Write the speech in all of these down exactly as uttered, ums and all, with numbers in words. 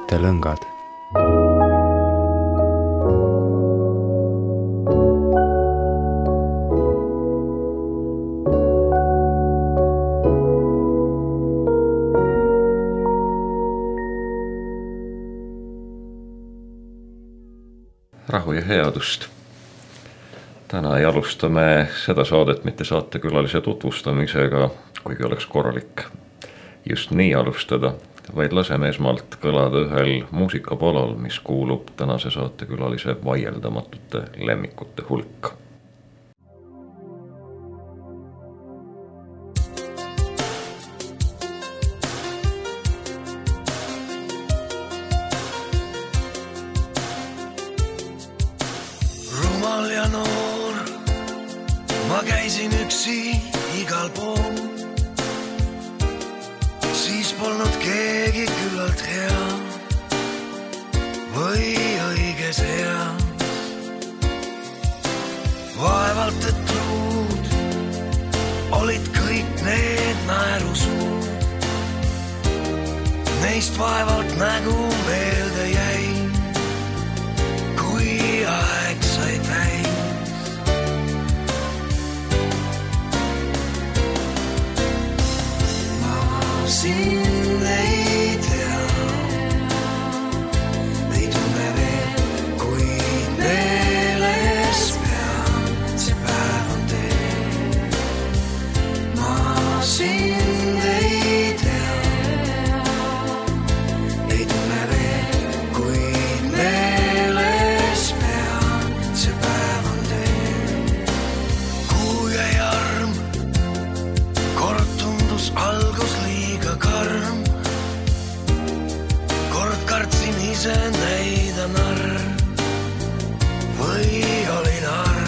mõttelõngad. Rahu ja headust. Täna ei alustame seda saadet mitte saatekülalise tutvustamisega, kuigi oleks korralik just nii alustada, vaid laseme esmalt kõlada ühel muusikapalal, mis kuulub tänase saatekülalise vaieldamatute lemmikute hulka. Ma käisin üksi igal pool, siis polnud keegi küllalt hea või õige seas. Vaevalt et truud olid kõik need naerusuud, neist vaevalt nägu meelde jäi, kui aeg sai täis. Sind ei tea, ei tunne veel, kuid meeles pean, see päev on tee. Ma sind ei tea, ei tunne veel, kuid meeles pean, see päev on tee. Kuu jäi arm, kord tundus algus liiga karm, kord kartsin ise näida narr või olin arm.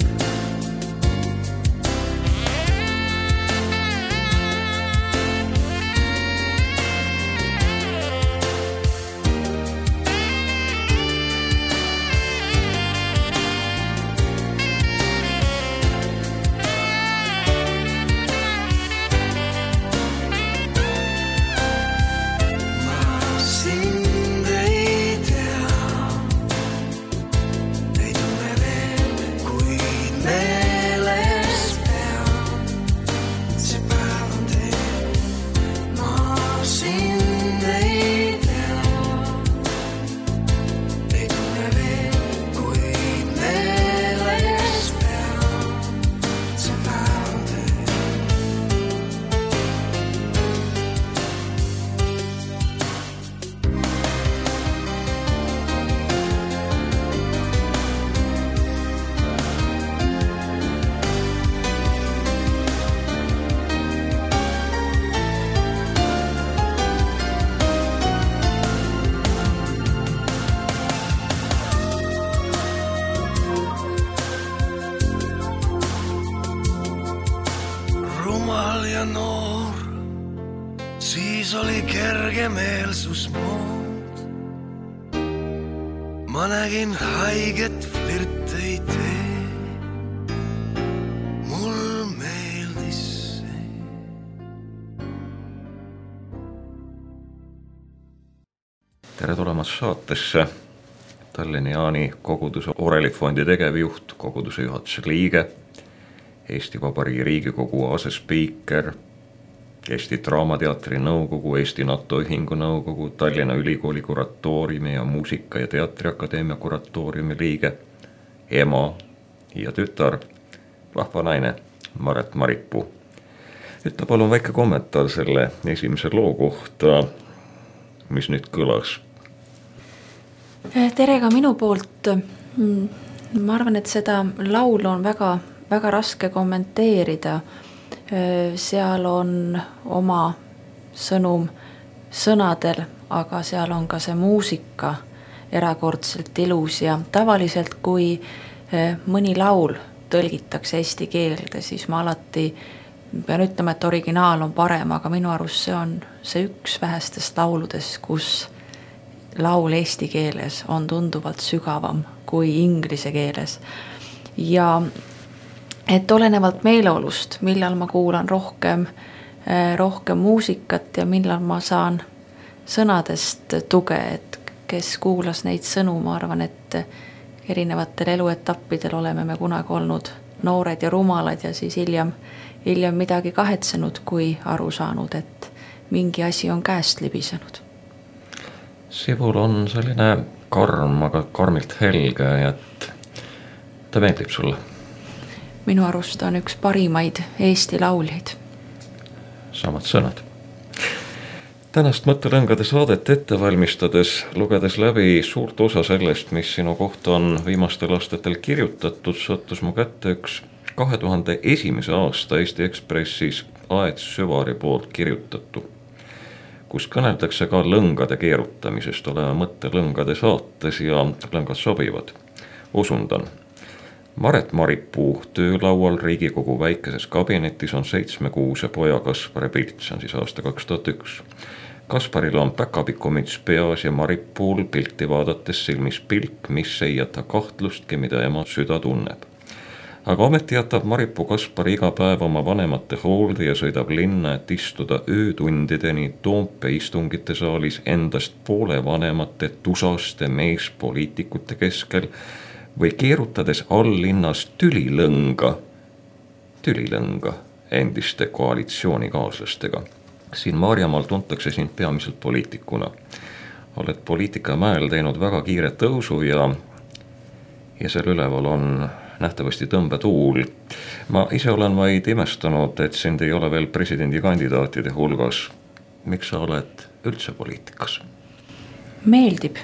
Noor, siis oli kergemeelsus mood. Ma nägin haiget flirtei tee, mul meeldis see. Tere tulemast saatesse. Tallinna Jaani koguduse Orelifondi tegevjuht, koguduse juhatuse liige, Eesti Vabariigi Riigikogu asespiiker, Eesti Draamateatri nõukogu, Eesti NATO ühingu nõukogu, Tallinna Ülikooli kuratooriumi ja muusika- ja teatriakadeemia kuratooriumi liige, ema ja tütar, vahva naine Maret Maripuu. Ütle palun väike kommentaar selle esimese loo kohta, mis nüüd kõlas. Tere ka minu poolt. Ma arvan, et seda laulu on väga väga raske kommenteerida. Seal on oma sõnum sõnadel, aga seal on ka see muusika erakordselt ilus ja tavaliselt, kui mõni laul tõlgitakse eesti keelde, siis ma alati pean ütlema, et originaal on parem, aga minu arust see on see üks vähestest lauludes, kus laul eesti keeles on tunduvalt sügavam kui inglise keeles. Ja et olenevalt meeleolust, millal ma kuulan rohkem, rohkem muusikat ja millal ma saan sõnadest tuge, et kes kuulas neid sõnu, ma arvan, et erinevatel eluetappidel oleme me kunagi olnud noored ja rumalad ja siis hiljem, hiljem midagi kahetsenud, kui aru saanud, et mingi asi on käest libisenud. Sibul on selline karm, aga karmilt helge, et ta meeldib sulle. Minu arust on üks parimaid Eesti lauljaid. Samad sõnad. Tänast mõttelõngade saadet ette valmistades, lugedes läbi suurt osa sellest, mis sinu kohta on viimastel aastatel kirjutatud, sattus mu kätte üks kahe tuhande esimese aasta Eesti Ekspressis Aet Süvari poolt kirjutatu, kus kõneldakse ka lõngade keerutamisest. Oleme mõttelõngade saates ja lõngad sobivad. Osundan. Maret Maripuu töölaual Riigikogu väikeses kabinetis on seitsmekuuse poja Kaspari pilt, see on siis aasta kaks tuhat üks. Kasparil on päkapikumüts peas ja Maripuul pilti vaadates silmis pilk, mis ei jäta kahtlustki, mida ema süda tunneb. Aga ometi jätab Maripuu Kaspari iga päev oma vanemate hoolde ja sõidab linna, et istuda öötundideni Toompea istungite saalis endast poole vanemate tusaste meespoliitikute keskel või keerutades all linnas tülilõnga, tülilõnga endiste koalitsioonikaaslastega. Siin Maarjamaal tuntakse sind peamiselt poliitikuna. Oled poliitikamäel teinud väga kiire tõusu ja, ja seal üleval on nähtavasti tõmbetuul. Ma ise olen vaid imestanud, et sind ei ole veel presidendikandidaatide hulgas. Miks sa oled üldse poliitikas? Meeldib.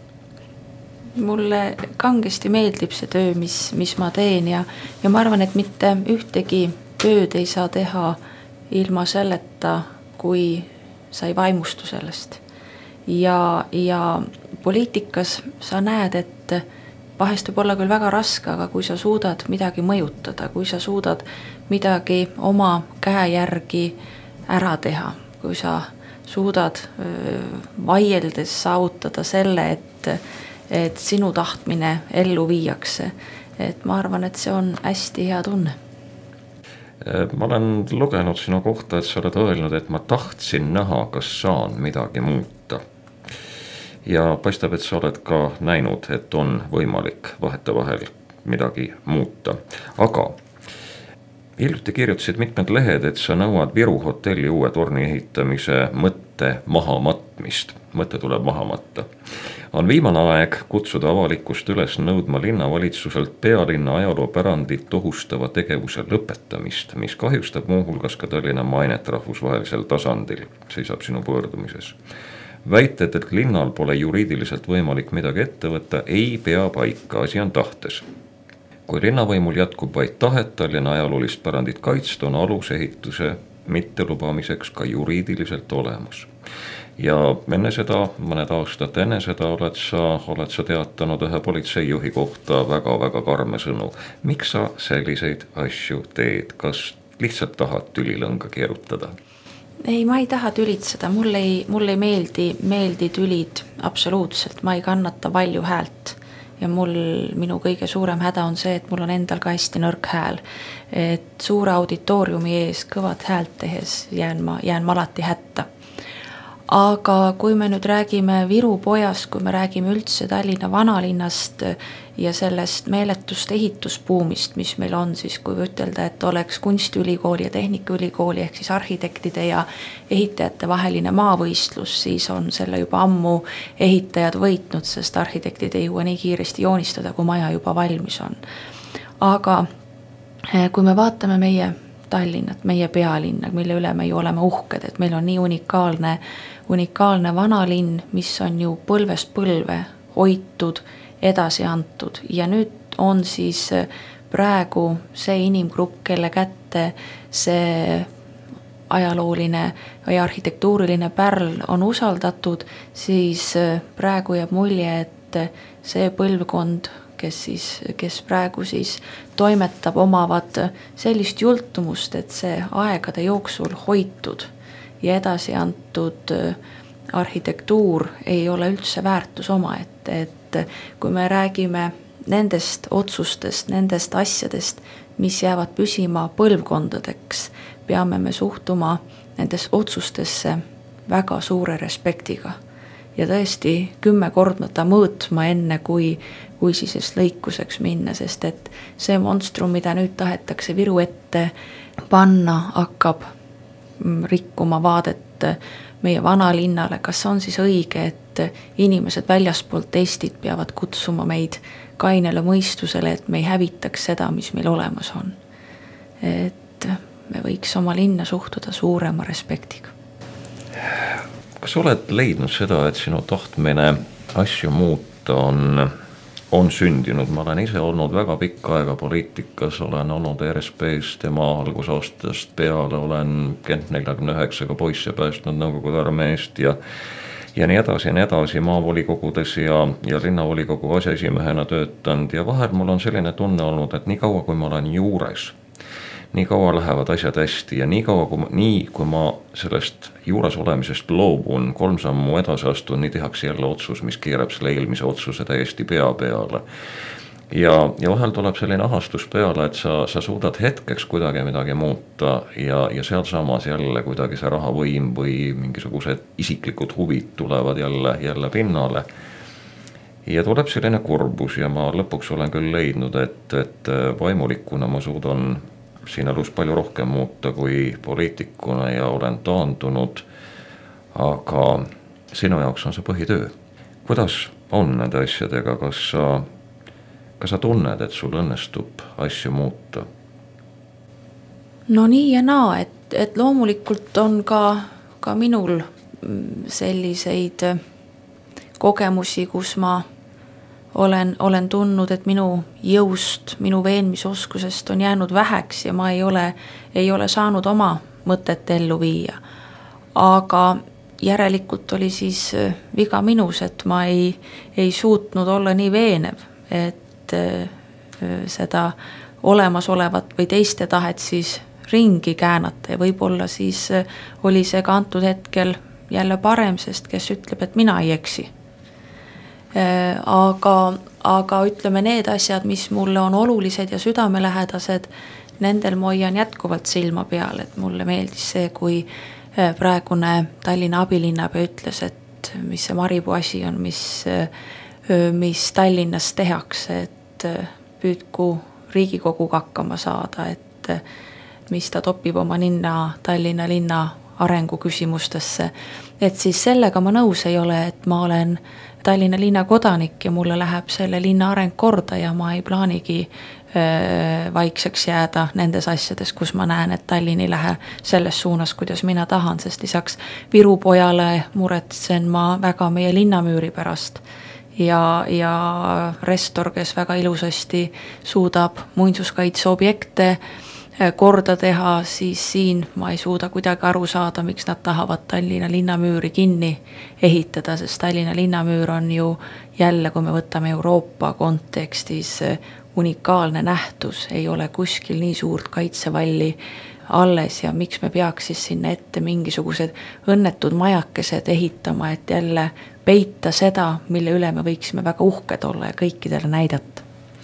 Mulle kangesti meeldib see töö, mis, mis ma teen ja, ja ma arvan, et mitte ühtegi tööd ei saa teha ilma selleta, kui sa ei vaimustu sellest. Ja, ja poliitikas sa näed, et vahest võib olla küll väga raske, aga kui sa suudad midagi mõjutada, kui sa suudad midagi oma käe järgi ära teha, kui sa suudad öö, vaieldes saavutada selle, et et sinu tahtmine ellu viiakse. Et ma arvan, et see on hästi hea tunne. Ma olen lugenud sinu kohta, et sa oled öelnud, et ma tahtsin näha, kas saan midagi muuta. Ja paistab, et sa oled ka näinud, et on võimalik vahetevahel midagi muuta. Aga hiljuti kirjutasid mitmed lehed, et sa nõuad Viru hotelli uue torni ehitamise mõtte maha matmist. Mõte tuleb maha matta. On viimane aeg kutsuda avalikkust üles nõudma linnavalitsuselt pealinna ajaloopärandit ohustava tegevuse lõpetamist, mis kahjustab muuhulgas ka Tallinna mainet rahvusvahelisel tasandil, seisab sinu pöördumises. Väited, et linnal pole juriidiliselt võimalik midagi ette võtta, ei pea paika, asi on tahtes. Kui linnavõimul jätkub vaid tahet Tallinna ajaloolist pärandit kaitsta, on alus ehituse mittelubamiseks ka juriidiliselt olemas. Ja enne seda, mõned aastad enne seda oled sa, oled sa teatanud ühe politseijuhi kohta väga-väga karme sõnu. Miks sa selliseid asju teed? Kas lihtsalt tahad tülilõnga keerutada? Ei, ma ei taha tülitseda. Mulle ei, mulle ei meeldi, meeldi tülid absoluutselt. Ma ei kannata valju häält. Ja mul, minu kõige suurem häda on see, et mul on endal ka hästi nõrk hääl. Et suure auditooriumi ees kõvad häält tehes jään ma, jään ma alati hätta. Aga kui me nüüd räägime Viru pojast, kui me räägime üldse Tallinna vanalinnast ja sellest meeletust ehituspuumist, mis meil on, siis kui ütelda, et oleks kunstiülikooli ja tehnikaülikooli ehk siis arhitektide ja ehitajate vaheline maavõistlus, siis on selle juba ammu ehitajad võitnud, sest arhitektid ei jõua nii kiiresti joonistada, kui maja juba valmis on. Aga kui me vaatame meie Tallinnat, meie pealinna, mille üle me ju oleme uhked, et meil on nii unikaalne, unikaalne vanalinn, mis on ju põlvest põlve hoitud, edasi antud. Ja nüüd on siis praegu see inimgrupp, kelle kätte see ajalooline või arhitektuuriline pärl on usaldatud, siis praegu jääb mulje, et see põlvkond, kes siis, kes praegu siis toimetab, omavad sellist jultumust, et see aegade jooksul hoitud ja edasi antud arhitektuur ei ole üldse väärtus oma, et, et kui me räägime nendest otsustest, nendest asjadest, mis jäävad püsima põlvkondadeks, peame me suhtuma nendes otsustesse väga suure respektiga. ja tõesti kümme kordmata mõõtma enne, kui, kui siis lõikuseks minna, sest et see monstrum, mida nüüd tahetakse Viru ette panna, hakkab rikkuma vaadet meie vanalinnale. Kas on siis õige, et inimesed väljaspoolt Eestit peavad kutsuma meid kainele mõistusele, et me ei hävitaks seda, mis meil olemas on. Et me võiks oma linna suhtuda suurema respektiga. Kas oled leidnud seda, et sinu tahtmine asju muuta on, on sündinud? Ma olen ise olnud väga pikka aega poliitikas, olen olnud R S P-s tema algusaastast peale, olen Kent neljakümne üheksaga poisse päästnud Nõukogude armeest ja ja nii edasi ja nii edasi maavolikogudes ja, ja linnavolikogu aseesimehena töötanud ja vahel mul on selline tunne olnud, et nii kaua kui ma olen juures, nii kaua lähevad asjad hästi ja nii kaua kui ma, nii kui ma sellest juures olemisest loobun, kolm sammu edasi astun, nii tehakse jälle otsus, mis keerab selle eelmise otsuse täiesti pea peale. Ja, ja vahel tuleb selline ahastus peale, et sa, sa suudad hetkeks kuidagi midagi muuta ja, ja seal samas jälle kuidagi see rahavõim või mingisugused isiklikud huvid tulevad jälle, jälle pinnale. Ja tuleb selline kurbus ja ma lõpuks olen küll leidnud, et, et vaimulikuna ma suudan siin elus palju rohkem muuta kui poliitikuna ja olen taandunud, aga sinu jaoks on see põhitöö. Kuidas on nende asjadega, kas sa, kas sa tunned, et sul õnnestub asju muuta? No nii ja naa, et, et loomulikult on ka, ka minul selliseid kogemusi, kus ma Olen, olen tundnud, et minu jõust, minu veenmisoskusest on jäänud väheks ja ma ei ole, ei ole saanud oma mõtet ellu viia. Aga järelikult oli siis viga minus, et ma ei, ei suutnud olla nii veenev, et seda olemasolevat või teiste tahet siis ringi käänata ja võib-olla siis oli see ka antud hetkel jälle parem, sest kes ütleb, et mina ei eksi. Aga, aga ütleme need asjad, mis mulle on olulised ja südamelähedased, nendel ma hoian jätkuvalt silma peal, et mulle meeldis see, kui praegune Tallinna abilinnapea ütles, et mis see Maripuu asi on, mis, mis Tallinnas tehakse, et püüdku Riigikoguga hakkama saada, et mis ta topib oma linna, Tallinna linna arengu küsimustesse, et siis sellega ma nõus ei ole, et ma olen Tallinna linna kodanik ja mulle läheb selle linna areng korda ja ma ei plaanigi öö, vaikseks jääda nendes asjades, kus ma näen, et Tallinn ei lähe selles suunas, kuidas mina tahan, sest lisaks Viru pojale muretsen ma väga meie linnamüüri pärast ja, ja Restor, kes väga ilusasti suudab muinsuskaitseobjekte korda teha, siis siin ma ei suuda kuidagi aru saada, miks nad tahavad Tallinna linnamüüri kinni ehitada, sest Tallinna linnamüür on ju jälle, kui me võtame Euroopa kontekstis unikaalne nähtus, ei ole kuskil nii suurt kaitsevalli alles ja miks me peaks siis sinna ette mingisugused õnnetud majakesed ehitama, et jälle peita seda, mille üle me võiksime väga uhked olla ja kõikidele näidata.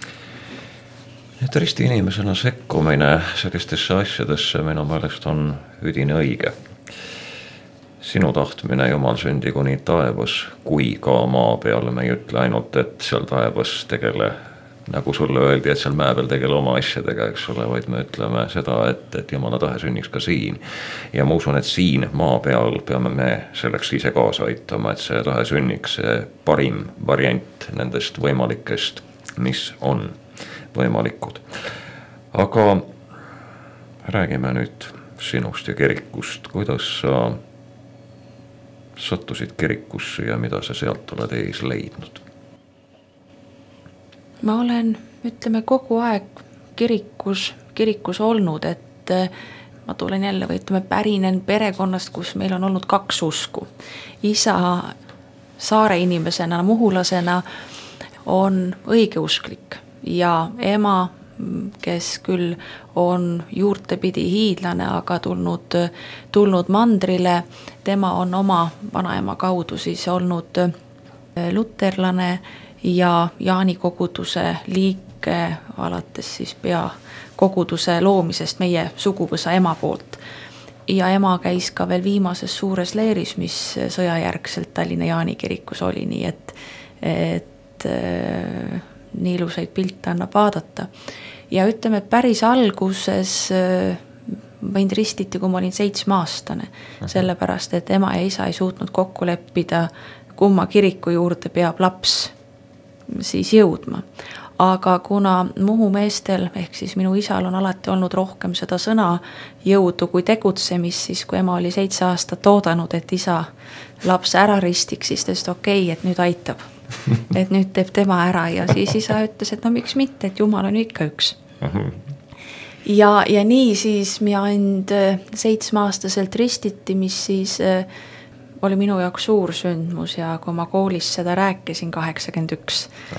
Risti inimesena sekkumine sellistesse asjadesse minu meelest on üdine õige. Sinu tahtmine jumal sündi kuni taevas, kui ka maa peal, me ei ütle ainult, et seal taevas tegele, nagu sulle öeldi, et seal mäe peal tegele oma asjadega, eks ole, vaid me ütleme seda, et, et jumala tahe sünniks ka siin. Ja ma usun, et siin maa peal peame me selleks ise kaasa aitama, et see tahe sünniks see parim variant nendest võimalikest, mis on võimalikud. Aga räägime nüüd sinust ja kirikust. Kuidas sa sattusid kirikusse ja mida sa sealt oled ees leidnud? Ma olen, ütleme, kogu aeg kirikus, kirikus olnud, et ma tulen jälle või ütleme pärinen perekonnast, kus meil on olnud kaks usku. Isa saare inimesena, muhulasena on õigeusklik. Ja ema, kes küll on juurtepidi hiidlane, aga tulnud, tulnud mandrile, tema on oma vanaema kaudu siis olnud luterlane ja Jaani koguduse liike alates siis pea koguduse loomisest meie suguvõsa ema poolt. ja ema käis ka veel viimases suures leeris, mis sõjajärgselt Tallinna Jaani kirikus oli, nii et, et äh, nii ilusaid pilte annab vaadata. Ja ütleme, et päris alguses äh, mind ristiti, kui ma olin seitsmeaastane, sellepärast, et ema ja isa ei suutnud kokku leppida, kumma kiriku juurde peab laps siis jõudma. Aga kuna Muhu meestel, ehk siis minu isal on alati olnud rohkem seda sõna jõudu kui tegutsemist, siis kui ema oli seitse aastat oodanud, et isa laps ära ristiks, siis tõesti okei, okay, et nüüd aitab. Et nüüd teeb tema ära ja siis isa ütles, et no miks mitte, et Jumal on ikka üks. Ja, ja nii siis mind seitsmeaastaselt ristiti, mis siis oli minu jaoks suur sündmus ja kui ma koolis seda rääkisin kaheksakümmend üks,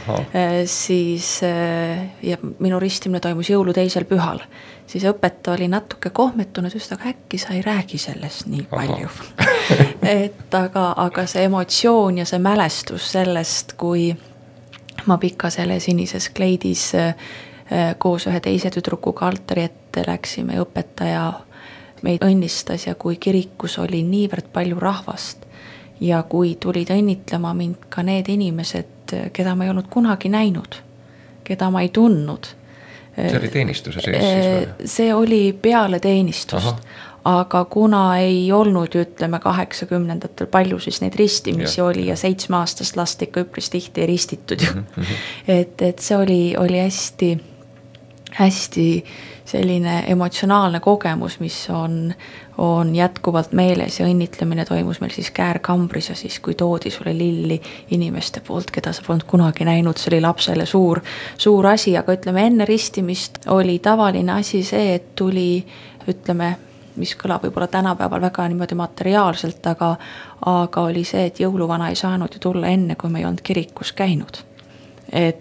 siis ja minu ristimine toimus jõulu teisel pühal, siis õpetaja oli natuke kohmetunud, just aga äkki sa ei räägi sellest nii palju. et aga, aga see emotsioon ja see mälestus sellest, kui ma pika selle sinises kleidis koos ühe teise tüdrukuga altari ette läksime, õpetaja meid õnnistas ja kui kirikus oli niivõrd palju rahvast ja kui tulid õnnitlema mind ka need inimesed, keda ma ei olnud kunagi näinud, keda ma ei tundnud. See oli teenistuse sees siis või? See oli peale teenistust. Aha. Aga kuna ei olnud, ütleme, kaheksakümnendatel palju siis neid ristimisi ja. Oli ja seitsme aastast last ikka üpris tihti ei ristitud ju. Mm-hmm. et, et see oli, oli hästi, hästi selline emotsionaalne kogemus, mis on, on jätkuvalt meeles ja õnnitlemine toimus meil siis Käär-Kambris ja siis kui toodi sulle lilli inimeste poolt, keda sa polnud kunagi näinud, see oli lapsele suur, suur asi, aga ütleme enne ristimist oli tavaline asi see, et tuli, ütleme, mis kõlab võib-olla tänapäeval väga niimoodi materiaalselt, aga, aga oli see, et jõuluvana ei saanud ju tulla enne, kui me ei olnud kirikus käinud. Et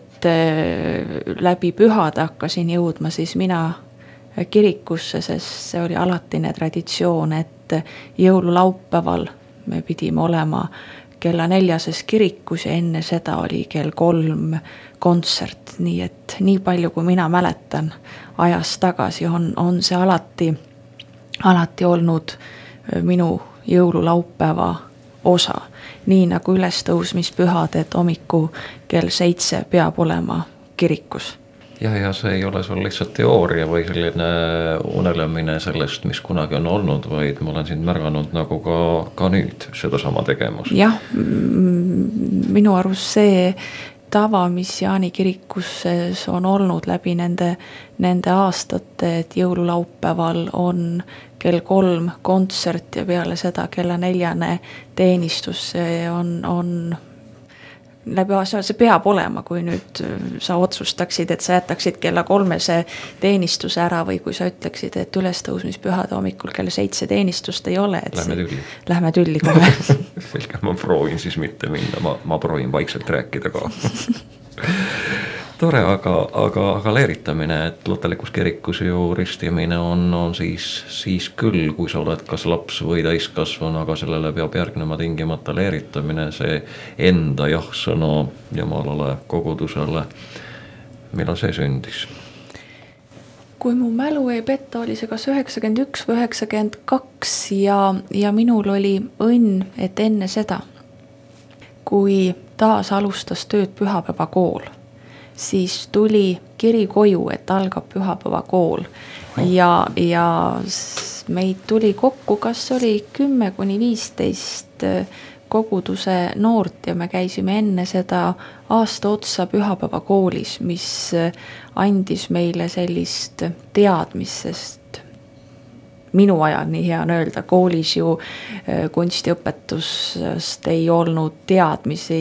läbi pühad hakkasin jõudma siis mina kirikusse, sest see oli alatine traditsioon, et jõululaupäeval me pidime olema kella neljases kirikus ja enne seda oli kell kolm kontsert, nii et nii palju kui mina mäletan ajast tagasi on, on see alati, alati olnud minu jõululaupäeva osa, nii nagu ülestõusmispühad, et hommiku kell seitse peab olema kirikus. Ja, ja see ei ole sul lihtsalt teooria või selline unelemine sellest, mis kunagi on olnud, vaid ma olen sind märganud nagu ka, ka nüüd seda sama tegemus. Jah, minu arust see tava, mis Jaani kirikus on olnud läbi nende, nende aastate, et jõululaupäeval on kell kolm kontsert ja peale seda kella neljane teenistus, see on, on läbi aasta, see peab olema, kui nüüd sa otsustaksid, et sa jätaksid kella kolmese teenistuse ära või kui sa ütleksid, et ülestõusmispühade hommikul kella seitse teenistust ei ole. Et lähme tülli. Lähme tülli kohe. Selge, ma proovin siis mitte minna, ma, ma proovin vaikselt rääkida ka. Tore, aga, aga, aga leeritamine, et lutalikus kirikus ju ristimine on, on siis, siis küll, kui sa oled kas laps või täiskasvanu, aga sellele peab järgnema tingimata leeritamine, see enda jah-sõna Jumalale, kogudusele. Millal see sündis? Kui mu mälu ei petta, oli see kas üheksakümmend üks või üheksakümmend kaks ja, ja minul oli õnn, et enne seda, kui taas alustas tööd pühapäeva kool, siis tuli kiri koju, et algab pühapäeva kool ja, ja meid tuli kokku, kas oli kümme kuni viisteist koguduse noort ja me käisime enne seda aasta otsa pühapäeva koolis, mis andis meile sellist teadmisest. Minu ajal, nii hea on öelda, koolis ju kunstiõpetust ei olnud teadmisi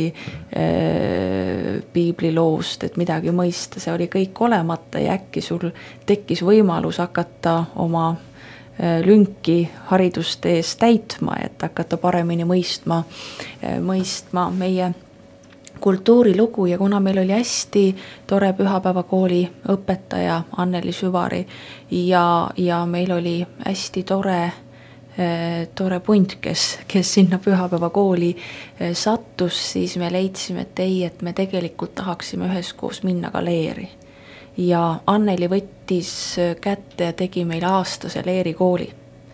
piibliloost, et midagi mõista, see oli kõik olemata ja äkki sul tekkis võimalus hakata oma lünki haridustees täitma, et hakata paremini mõistma, mõistma meie kultuurilugu ja kuna meil oli hästi tore pühapäevakooli õpetaja Anneli Süvari ja, ja meil oli hästi tore, tore punt, kes, kes sinna pühapäevakooli sattus, siis me leidsime, et ei, et me tegelikult tahaksime üheskoos minna ka leeri. Ja Anneli võttis kätte ja tegi meile aastase leerikooli.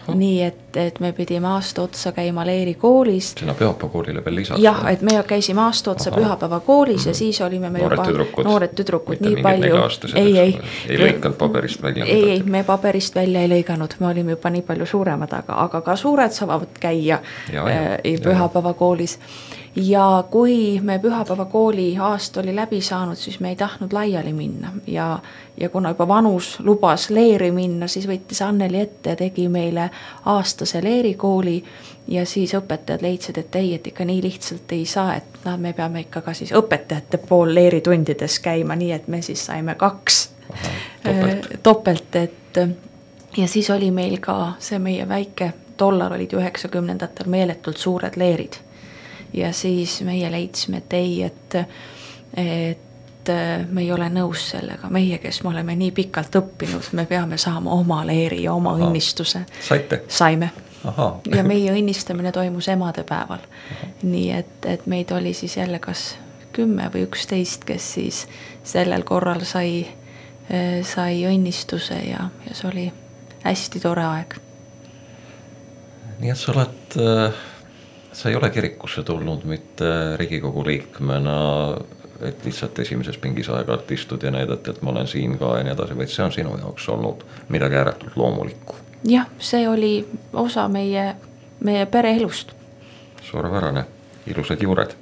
nii et, et me pidime aasta otsa käima leerikoolis. Sinna pühapäevakoolile veel lisaks? Jah, et me käisime aasta otsa pühapäevakoolis mm-hmm. ja siis olime me noored juba tüdrukud. noored tüdrukud, mitte nii palju. Ei, ei, ei lõikanud paberist välja? Ei, ei, me paberist välja ei lõiganud, me olime juba nii palju suuremad, aga, aga ka suured saavad käia ja, ja, äh, pühapäevakoolis. Ja kui me pühapäevakooli aasta oli läbi saanud, siis me ei tahtnud laiali minna ja, ja kuna juba vanus lubas leeri minna, siis võttis Anneli ette ja tegi meile aastase leerikooli ja siis õpetajad leidsid, et ei, et ikka nii lihtsalt ei saa, et no, me peame ikka ka siis õpetajate pool leeritundides käima, nii et me siis saime kaks Aha, topelt. topelt, et ja siis oli meil ka see meie väike, tollar olid üheksakümnendatel meeletult suured leerid. Ja siis meie leidsime, et ei, et, et me ei ole nõus sellega. Meie, kes me oleme nii pikalt õppinud, me peame saama oma leeri ja oma Aha. õnnistuse. Saite? Saime. Aha. Ja meie õnnistamine toimus emadepäeval. Aha. Nii et, et meid oli siis jälle kas kümme või üksteist, kes siis sellel korral sai, sai õnnistuse ja, ja see oli hästi tore aeg. Nii et sa oled... Sa ei ole kirikusse tulnud mitte Riigikogu liikmena, et lihtsalt esimeses pingis aeg-ajalt istud ja näidati, et ma olen siin ka ja nii edasi, vaid see on sinu jaoks olnud midagi ääretult loomulikku. Jah, see oli osa meie, meie pereelust. Suurepärane, ilusad juured.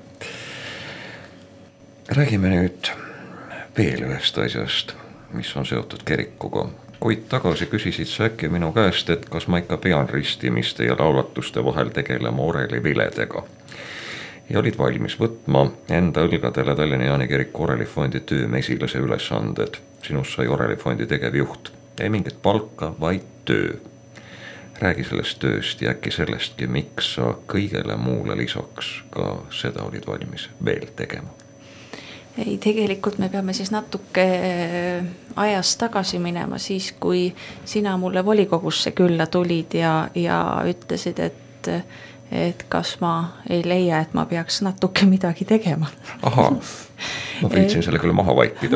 Räägime nüüd veel ühest asjast, mis on seotud kirikuga. Kuid tagasi küsisid sa äkki minu käest, et kas ma ikka pean ristimiste ja laulatuste vahel tegelema oreliviledega. Ja olid valmis võtma enda õlgadele Tallinna Jaani kiriku orelifondi töö mesilase ülesanded. Sinust sai orelifondi tegevjuht. Ei mingit palka, vaid töö. Räägi sellest tööst ja äkki sellestki, miks sa kõigele muule lisaks ka seda olid valmis veel tegema. Ei, tegelikult me peame siis natuke ajas tagasi minema siis, kui sina mulle volikogusse külla tulid ja, ja ütlesid, et, et kas ma ei leia, et ma peaks natuke midagi tegema. Aha, ma püüdsin selle küll maha vaikida.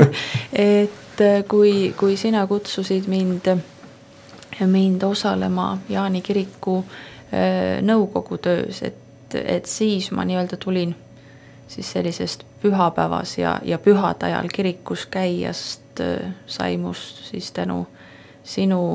et kui, kui sina kutsusid mind, mind osalema Jaani kiriku nõukogu töös, et, et siis ma nii-öelda tulin siis sellisest pühapäevas ja, ja pühade ajal kirikus käiast sai must siis tänu sinu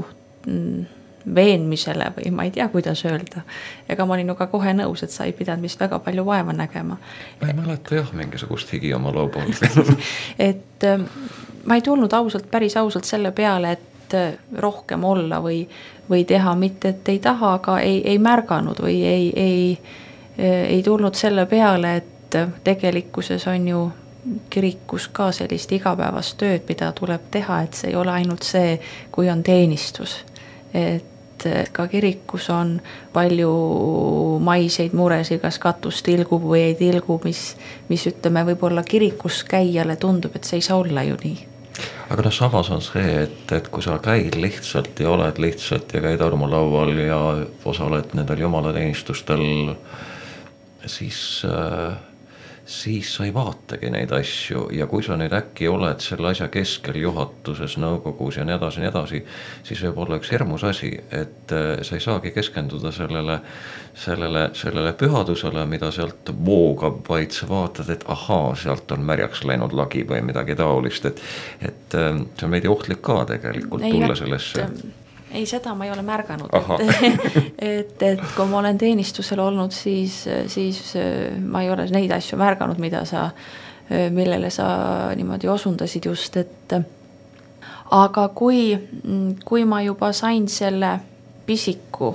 veenmisele või ma ei tea, kuidas öelda. Ega ma olin ka kohe nõus, et sa ei pidanud vist väga palju vaeva nägema. Ma ei mäleta jah, mingisugust higi oma laupool. et ma ei tulnud ausalt, päris ausalt selle peale, et rohkem olla või, või teha, mitte et ei taha, aga ei, ei märganud või ei, ei, ei tulnud selle peale, et tegelikkuses on ju kirikus ka sellist igapäevast tööd, mida tuleb teha, et see ei ole ainult see, kui on teenistus. Et ka kirikus on palju maiseid muresid, kas katus tilgub või ei tilgu, mis, mis ütleme võib-olla kirikus käijale tundub, et see ei saa olla ju nii. Aga no samas on see, et, et kui sa käid lihtsalt ja oled lihtsalt ja käid armulaual ja osaled nendel jumalateenistustel, siis... Äh, siis sa ei vaatagi neid asju ja kui sa nüüd äkki oled selle asja keskel juhatuses, nõukogus ja nii edasi, nii edasi, siis võib olla üks hermus asi, et sa ei saagi keskenduda sellele, sellele, sellele pühadusele, mida sealt voogab, vaid sa vaatad, et ahaa, sealt on märjaks läinud lagi või midagi taolist, et, et see on veidi ohtlik ka tegelikult ei, tulla jah, sellesse. Ei, seda ma ei ole märganud, et, et, et kui ma olen teenistusel olnud, siis, siis ma ei ole neid asju märganud, mida sa, millele sa niimoodi osundasid just, et aga kui, kui ma juba sain selle pisiku,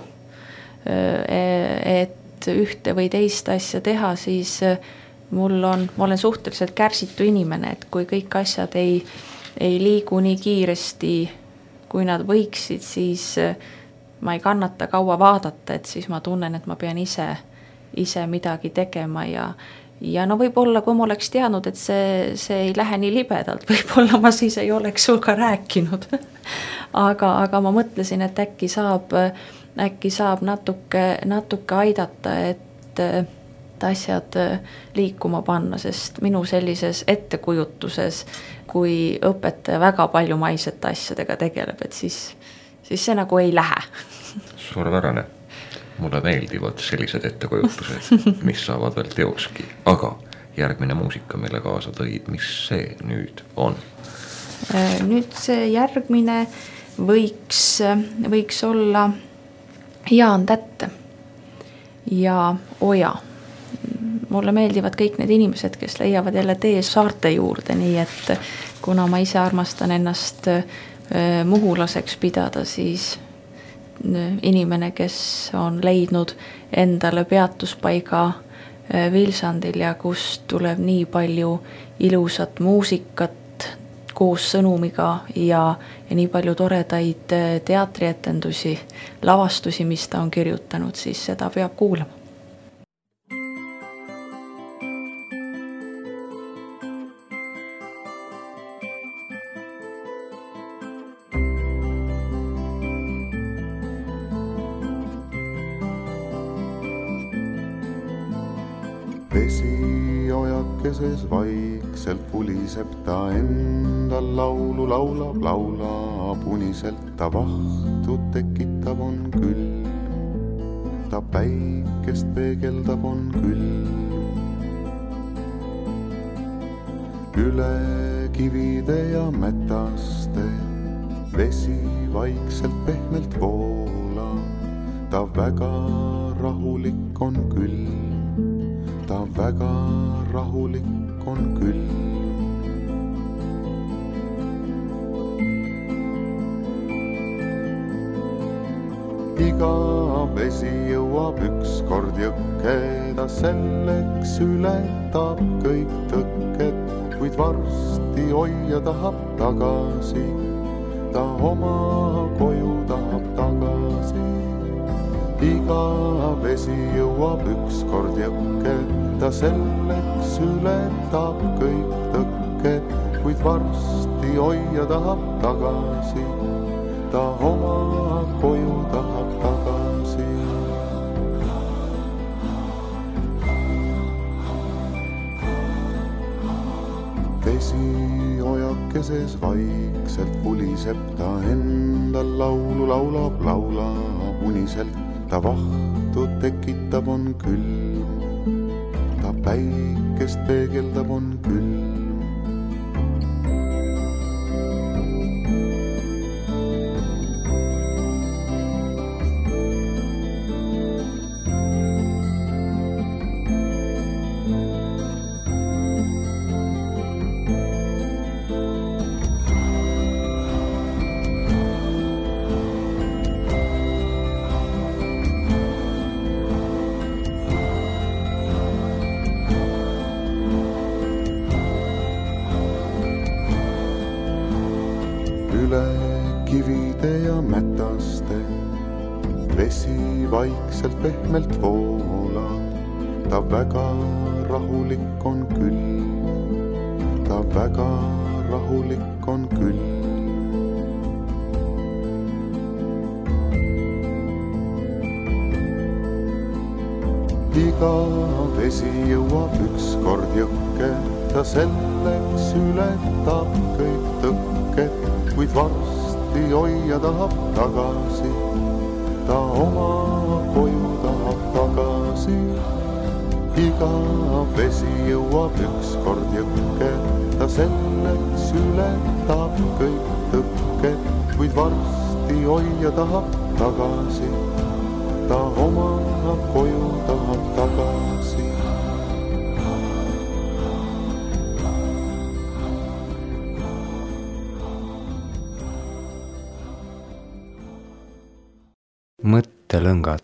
et ühte või teist asja teha, siis mul on, ma olen suhteliselt kärsitu inimene, et kui kõik asjad ei, ei liigu nii kiiresti, kui nad võiksid, siis ma ei kannata kaua vaadata, et siis ma tunnen, et ma pean ise, ise midagi tegema ja, ja no võib-olla, kui ma oleks teadnud, et see, see ei lähe nii libedalt, võib-olla ma siis ei oleks sul ka rääkinud. aga, aga ma mõtlesin, et äkki saab, äkki saab natuke, natuke aidata, et asjad liikuma panna, sest minu sellises ettekujutuses, kui õpetaja väga palju maisete asjadega tegeleb, et siis, siis see nagu ei lähe. Suurepärane. Mulle meeldivad sellised ettekujutused, mis saavad veel teokski. Aga järgmine muusika, mille kaasa tõid, mis see nüüd on? Nüüd see järgmine võiks, võiks olla Jaan Tätte ja Oja. Mulle meeldivad kõik need inimesed, kes leiavad jälle tee saarte juurde, nii et kuna ma ise armastan ennast muhulaseks pidada, siis inimene, kes on leidnud endale peatuspaiga Vilsandil ja kust tuleb nii palju ilusat muusikat koos sõnumiga ja, ja nii palju toredaid teatrietendusi, lavastusi, mis ta on kirjutanud, siis seda peab kuulama. Vesiojakeses vaikselt puliseb ta endal laulu laulab, laulab uniselt ta vahtu tekitab on külm. Ta päikest peegeldab on külm. Üle kivide ja metaste vesi vaikselt pehmelt voolab. Ta väga rahulik on külm. Ta väga rahulik on küll. Iga vesi jõuab ükskord jõkke, ta selleks ületab kõik tõkked, kuid varsti hoia tahab tagasi, ta oma koju tahab tagasi. Iga vesi jõuab ükskord jõkke, ta selleks ületab kõik tõkked, kuid varsti hoia tahab tagasi, ta oma koju tahab tagasi. Vesiojakeses vaikselt puliseb ta endal laulu laulab, laulab uniselt. Ta vahtu tekitab on külm, ta päikest peegeldab on külm. Üle kivide ja mätaste vesi vaikselt pehmelt voolab. Ta väga rahulik on küll, ta väga rahulik on küll. Iga vesi jõuab ükskord jõkke, ta selleks ületab kõik tõkked, kuid varsti hoia tahab tagasi, ta oma koju tahab tagasi. Iga vesi jõuab ükskord jõkke, ta selleks ületab kõik tõkked, kuid varsti hoia tahab tagasi, ta oma koju tahab tagasi. Mõttelõngad.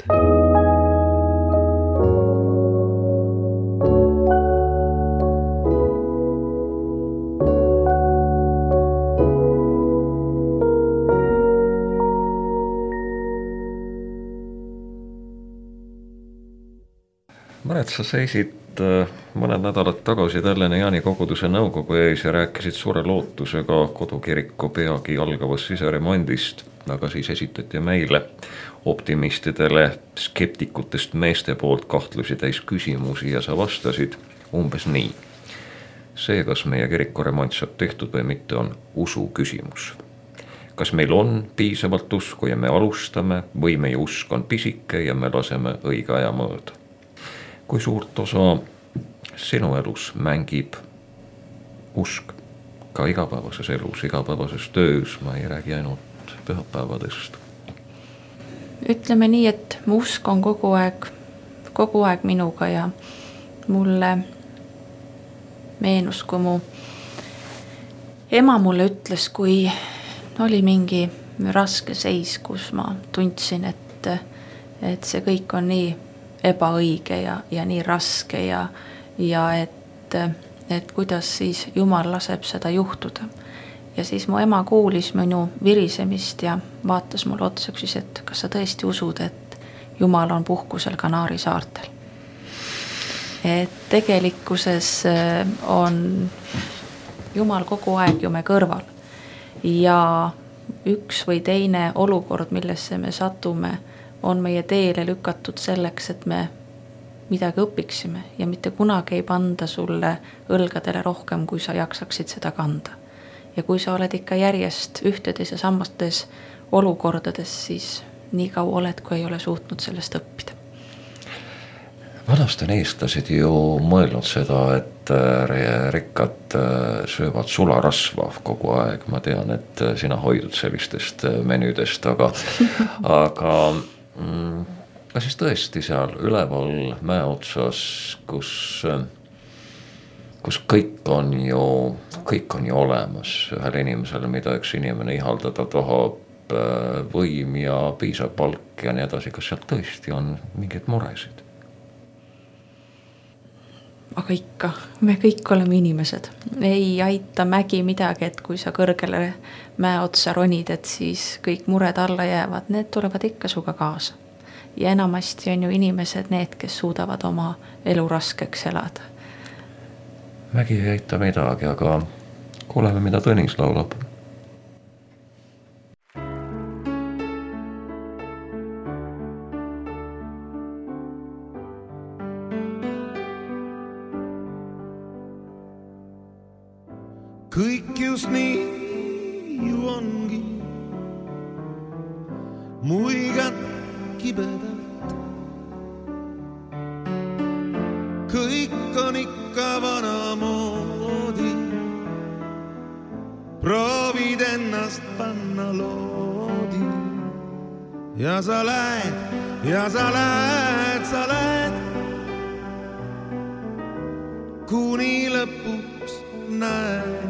Mõned sa seisid mõned nädalad tagasi Tallinna Jaani koguduse nõukogu ees ja rääkisid suure lootusega kodukiriku peagi algavast siseremondist, aga siis esitati meile optimistidele skeptikutest meeste poolt kahtlusi täis küsimusi ja sa vastasid umbes nii. See, kas meie kirikuremont saab tehtud või mitte, on usu küsimus. kas meil on piisavalt usku ja me alustame või meie usk on pisike ja me laseme õige aja mööda. Kui suurt osa sinu elus mängib usk ka igapäevases elus, igapäevases töös, ma ei räägi ainult pühapäevadest? Ütleme nii, et mu usk on kogu aeg, kogu aeg minuga ja mulle meenus, kui mu ema mulle ütles, kui oli mingi raske seis, kus ma tundsin, et, et see kõik on nii ebaõige ja, ja nii raske ja, ja et, et kuidas siis Jumal laseb seda juhtuda. Ja siis mu ema kuulis minu virisemist ja vaatas mulle otsa, küsis, et kas sa tõesti usud, et Jumal on puhkusel Kanaari saartel. Et tegelikkuses on Jumal kogu aeg ju me kõrval ja üks või teine olukord, millesse me satume, on meie teele lükatud selleks, et me midagi õpiksime ja mitte kunagi ei panda sulle õlgadele rohkem, kui sa jaksaksid seda kanda. Ja kui sa oled ikka järjest ühtedes ja samastes olukordades, siis nii kaua oled, kui ei ole suutnud sellest õppida. Vanasti on eestlased ju mõelnud seda, et rikkad söövad sularasva kogu aeg. Ma tean, et sina hoidud sellistest menüdest, aga, aga ka siis tõesti seal üleval mäe otsas, kus, kus kõik on ju, kõik on ju olemas ühel inimesel, mida üks inimene ihaldada tahab, võim ja piisav palk ja nii edasi. Kas seal tõesti on mingeid muresid? Aga ikka, me kõik oleme inimesed. Ei aita mägi midagi, et kui sa kõrgele mäe otsa ronid, et siis kõik mured alla jäävad. Need tulevad ikka suga kaasa. Ja enamasti on ju inimesed need, kes suudavad oma elu raskeks elada. Mägi ei aita midagi, aga kuuleme, mida Tõnis laulab. Kõik just nii ju ongi, muigad kibedalt. Kõik on ikka vanamoodi, proovid ennast panna loodi. Ja sa lähed, ja sa lähed, sa lähed, kuni lõpuks näed.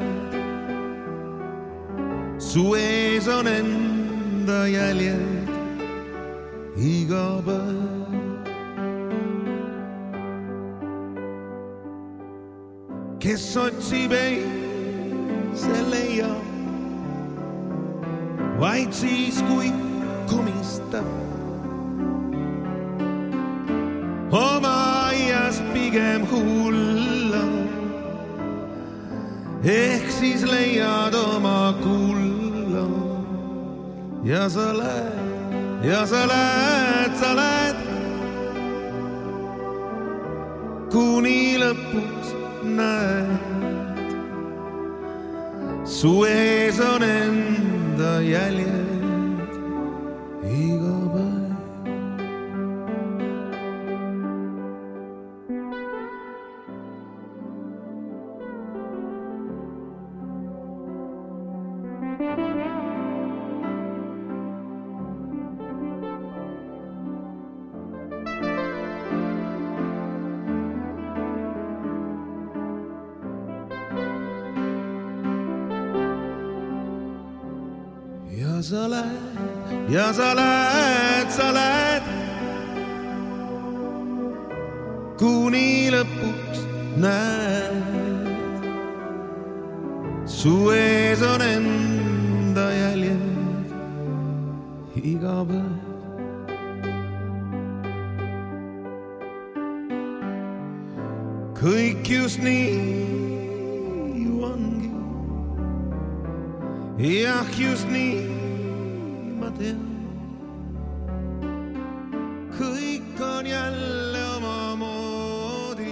Su ees on enda jäljed iga päev. Kes otsib ei, see leiab, vaid siis kui komistab. Oma aias pigem hulla, ehk siis leiad oma kulla. Ja sa lähed, ja sa lähed, sa lähed, kuni lõpuks näed. Su ees on enda jäljed iga päev. Ja sa lähed, ja sa lähed, sa lähed, kuni lõpuks näed. Su ees on enda jäljed iga päev. Kõik just nii ju ongi, jah, just nii ma tean. Kõik on jälle omamoodi,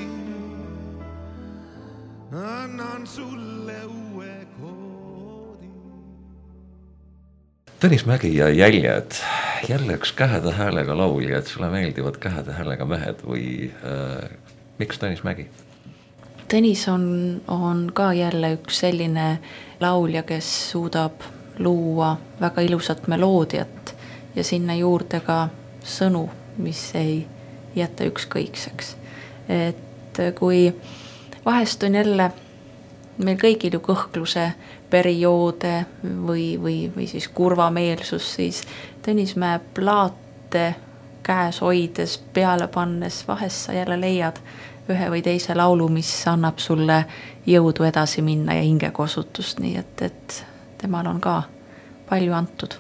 annan sulle uue koodi. Tõnis Mägi ja Jäljed, jälle üks käheda häälega laulja, et sulle meeldivad käheda häälega mehed või äh, miks Tõnis Mägi? Tõnis on, on ka jälle üks selline laulja, kes suudab luua väga ilusat meloodiat ja sinna juurde ka sõnu, mis ei jätta ükskõikseks. Et kui vahest on jälle meil kõigil ju kõhkluse perioode või, või, või siis kurvameelsus, siis Tõnismäe plaate käes hoides, peale pannes, vahest sa jälle leiad ühe või teise laulu, mis annab sulle jõudu edasi minna ja hingekosutust, nii et, et temal on ka palju antud.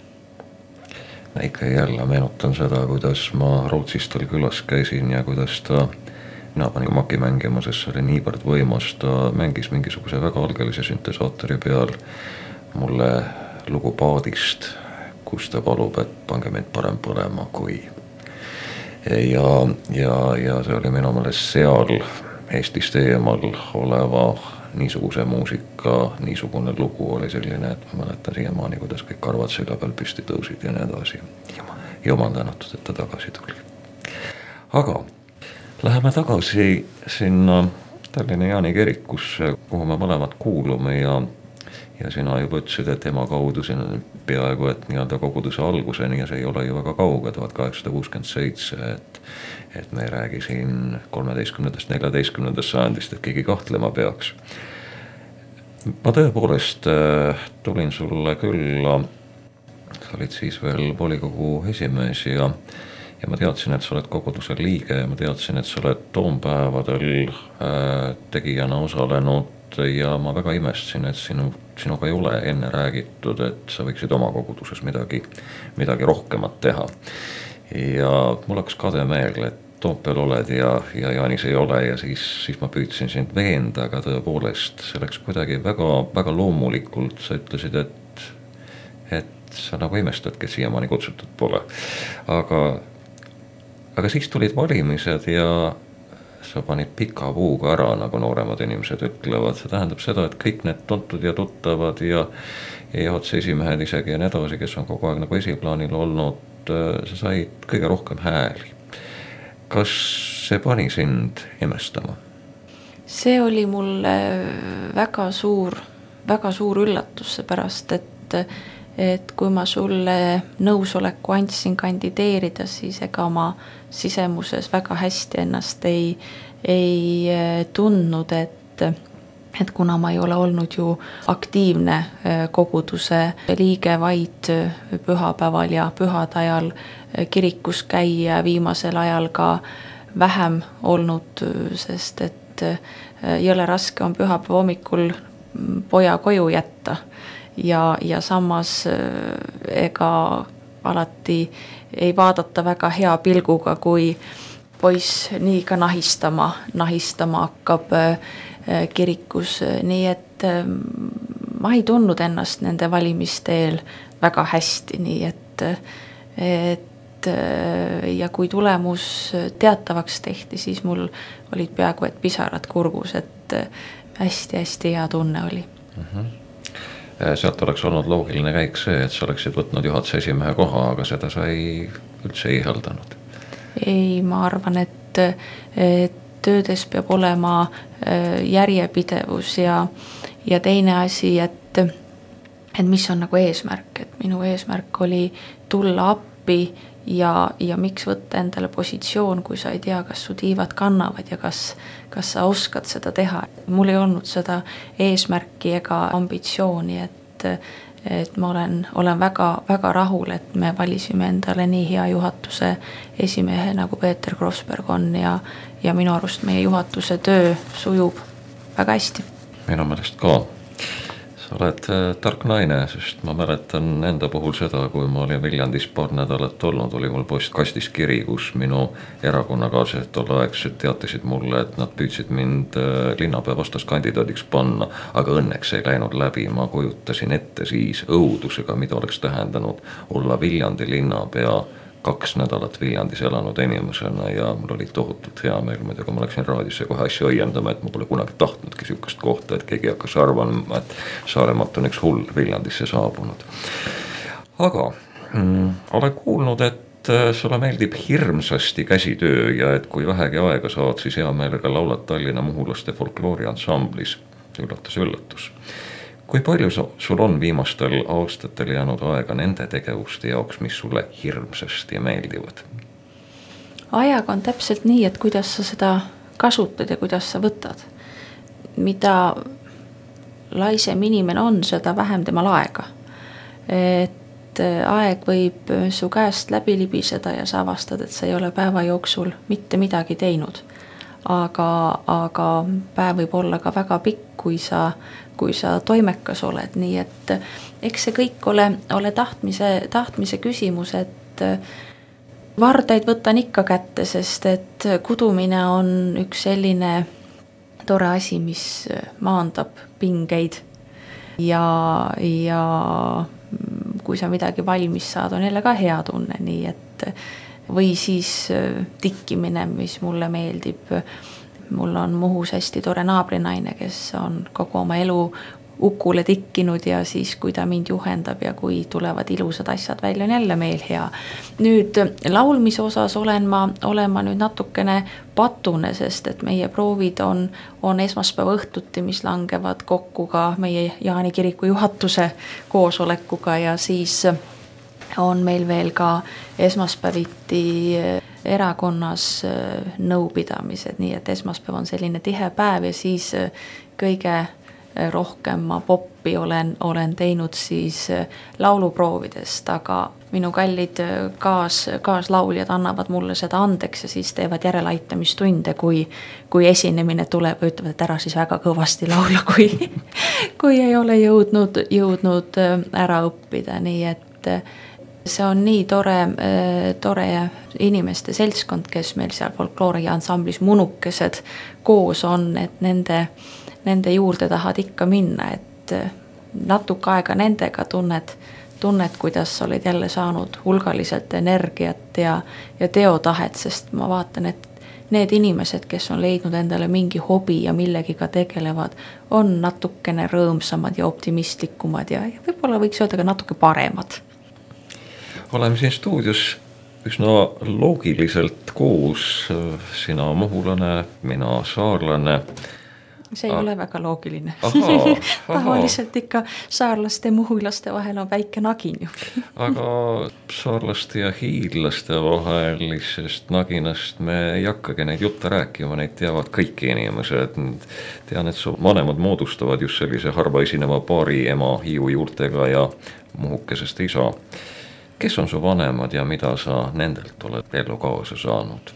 Ikka jälle meenutan seda, kuidas ma Rootsist tal külas käisin ja kuidas ta mina panin maki mängima, sest see oli niivõrd võimas, ta mängis mingisuguse väga algelise süntesaatori peal mulle lugu paadist, kus ta palub, et pange mind parem põlema kui ja, ja, ja see oli minu meelest seal Eestist eemal oleva niisuguse muusika, niisugune lugu oli selline, et ma mäletan siiamaani, kuidas kõik karvad selja peal püsti tõusid ja nii edasi. Jumal tänatud, et ta tagasi tuli. Aga läheme tagasi sinna Tallinna Jaani kirikusse, kuhu me mõlemad kuulume ja, ja sina juba ütlesid, et ema kaudu siin peaaegu, et nii-öelda koguduse alguseni ja see ei ole ju väga kauge, tuhat kaheksasada kuuskümmend seitse, et, et me ei räägi siin kolmeteistkümnendast, neljateistkümnendast sajandist, et keegi kahtlema peaks. Ma tõepoolest tulin sulle külla, sa olid siis veel volikogu esimees ja Ja ma teadsin, et sa oled koguduse liige ja ma teadsin, et sa oled toompäevadel äh, tegijana osalenud ja ma väga imestasin, et sinu, sinuga ei ole enne räägitud, et sa võiksid oma koguduses midagi, midagi rohkemat teha. Ja mul hakkas kade meel, et Toompeal oled ja, ja Jaanis ei ole ja siis, siis ma püüdsin sind veenda, aga tõepoolest selleks kuidagi väga, väga loomulikult sa ütlesid, et, et sa nagu imestad, kes siiamaani kutsutud pole. Aga Aga siis tulid valimised ja sa panid pika puuga ära, nagu nooremad inimesed ütlevad. See tähendab seda, et kõik need tuntud ja tuttavad ja, ja juhatuse esimehed isegi ja nii edasi, kes on kogu aeg nagu esiplaanil olnud, sa said kõige rohkem hääli. Kas see pani sind imestama? See oli mulle väga suur, väga suur üllatus, seepärast, et et kui ma sulle nõusoleku andsin kandideerida, siis ega ma sisemuses väga hästi ennast ei, ei tundnud, et, et kuna ma ei ole olnud ju aktiivne koguduse liige, vaid pühapäeval ja pühade ajal kirikus käia, viimasel ajal ka vähem olnud, sest et jõle raske on pühapäeva hommikul poja koju jätta. Ja, ja samas ega alati ei vaadata väga hea pilguga, kui poiss nii ka nahistama, nahistama hakkab kirikus. Nii et ma ei tundnud ennast nende valimisteel väga hästi, nii et, et ja kui tulemus teatavaks tehti, siis mul olid peaaegu et pisarad kurgus, et hästi-hästi hea tunne oli. Mhm. Sealt oleks olnud loogiline käik see, et sa oleksid võtnud juhatuse esimehe koha, aga seda sa ei üldse ei haldanud. Ei, ma arvan, et, et töödes peab olema järjepidevus ja, ja teine asi, et, et mis on nagu eesmärk, et minu eesmärk oli tulla appi ja, ja miks võtta endale positsioon, kui sa ei tea, kas su tiivad kannavad ja kas, kas sa oskad seda teha. Mul ei olnud seda eesmärki ega ambitsiooni, et, et ma olen, olen väga, väga rahul, et me valisime endale nii hea juhatuse esimehe nagu Peeter Krossberg on ja, ja minu arust meie juhatuse töö sujub väga hästi. Minu meelest ka. Sa oled tark naine, sest ma mäletan enda puhul seda, kui ma olin Viljandis paar nädalat olnud, oli mul postkastis kiri, kus minu erakonnakaaslased tolleaegselt teatasid mulle, et nad püüdsid mind linnapea vastaskandidaadiks panna, aga õnneks ei läinud läbi. Ma kujutasin ette siis õudusega, mida oleks tähendanud olla Viljandi linnapea kaks nädalat Viljandis elanud inimesena ja mul oli tohutult hea meel, muidugi ma läksin raadiosse kohe asja õiendama, et ma pole kunagi tahtnudki sükast kohta, et keegi hakkas arvama, et Saaremaalt on üks hull Viljandisse saabunud. aga mm, olen kuulnud, et sulle meeldib hirmsasti käsitöö ja et kui vähegi aega saad, siis hea meelega laulad Tallinna Muhulaste folklooriansamblis. Üllatus, üllatus. Kui palju sul on viimastel aastatel jäänud aega nende tegevuste jaoks, mis sulle hirmsasti meeldivad? Ajaga on täpselt nii, et kuidas sa seda kasutad ja kuidas sa võtad. Mida laisem inimene on, seda vähem temal aega. Et aeg võib su käest läbi libiseda ja sa avastad, et sa ei ole päeva jooksul mitte midagi teinud. Aga, aga päev võib olla ka väga pikk, kui sa, kui sa toimekas oled. Nii et eks see kõik ole, ole tahtmise, tahtmise küsimus, et vardaid võtan ikka kätte, sest et kudumine on üks selline tore asi, mis maandab pingeid ja, ja kui sa midagi valmis saad, on jälle ka hea tunne, nii et või siis tikkimine, mis mulle meeldib. Mul on Muhus hästi tore naabrinaine, kes on kogu oma elu ukule tikkinud ja siis kui ta mind juhendab ja kui tulevad ilusad asjad välja, on jälle meel hea. Nüüd laulmise osas olen ma, olen ma nüüd natukene patune, sest et meie proovid on, on esmaspäeva õhtuti, mis langevad kokku ka meie Jaani kiriku juhatuse koosolekuga ja siis on meil veel ka esmaspäeviti erakonnas nõupidamised, nii et esmaspäev on selline tihe päev ja siis kõige rohkem ma poppi olen, olen teinud siis lauluproovidest, aga minu kallid kaas, kaaslauljad annavad mulle seda andeks ja siis teevad järeleaitamistunde, kui, kui esinemine tuleb ja ütlevad, et ära siis väga kõvasti laula, kui, kui ei ole jõudnud, jõudnud ära õppida, nii et see on nii tore, tore inimeste seltskond, kes meil seal folklooriansamblis Munukesed koos on, et nende nende juurde tahad ikka minna, et natuke aega nendega tunned, tunned, kuidas sa oled jälle saanud hulgaliselt energiat ja, ja teotahet, sest ma vaatan, et need inimesed, kes on leidnud endale mingi hobi ja millegiga tegelevad, on natukene rõõmsamad ja optimistlikumad ja, ja võib-olla võiks öelda ka natuke paremad. Oleme siin stuudios üsna loogiliselt koos, sina muhulane, mina saarlane. See ei ah. ole väga loogiline. Aha, aha. Tavaliselt ikka saarlaste ja muhulaste vahel on väike nagin ju. Aga saarlaste ja hiidlaste vahelisest naginast me ei hakkagi neid jutte rääkima, neid teavad kõik inimesed. Tean, et su vanemad moodustavad just sellise harva esineva paari ema Hiiu juurtega ja Muhukesest isa. Kes on su vanemad ja mida sa nendelt oled ellu kaasa saanud?